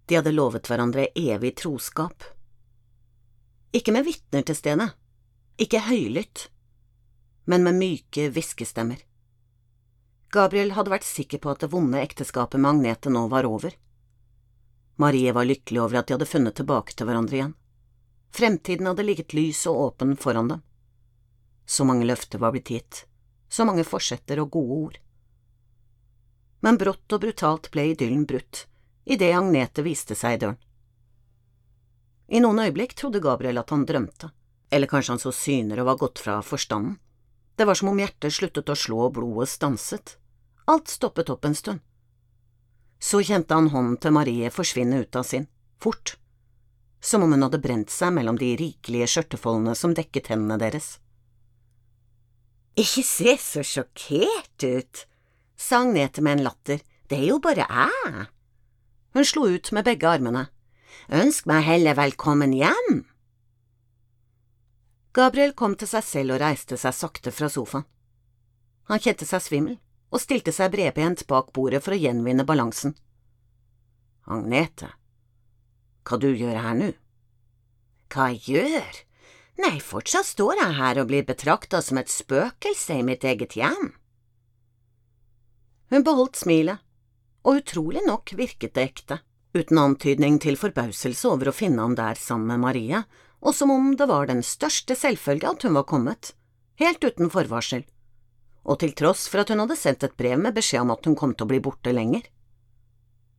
De hadde lovet hverandre evig troskap. Ikke med vitner til stede, ikke høylytt, men med myke hviskestemmer. Gabriel hadde vært sikker på at det vonde ekteskapet med Agnete nå var over. Marie var lykkelig over at de hadde funnet tilbake til hverandre igjen. Fremtiden hadde ligget lys og åpen foran dem. Så mange løfter var blitt gitt, så mange forsetter og gode ord. Men brått og brutalt ble idyllen brutt, i det Agnete viste seg i døren. I noen øyeblikk trodde Gabriel at han drømte, eller kanskje han så syner og var gått fra forstanden. Det var som om hjertet sluttet å slå og blodet stanset. Alt stoppet opp en stund. Så kjente han hånden til Marie forsvinne ut av sin, fort, som om hun hadde brent seg mellom de rikelige skjørtefoldene som dekket hendene deres. Ikke se så sjokkert ut, sa Agnete med en latter, det er jo bare jeg. Hun slo ut med begge armene. Ønsk meg heller velkommen hjem. Gabriel kom til seg selv og reiste seg sakte fra sofaen. Han kjente seg svimmel og stilte seg bredbent bak bordet for å gjenvinne balansen. Agnete, hva du gjør her nå? Hva jeg gjør? Nei, fortsatt står jeg her og blir betraktet som et spøkelse i mitt eget hjem. Hun beholdt smilet, og utrolig nok virket det ekte, uten antydning til forbauselse over å finne ham der sammen med Marie, og som om det var den største selvfølge at hun var kommet, helt uten forvarsel, og til tross for at hun hadde sendt et brev med beskjed om at hun kom til å bli borte lenger.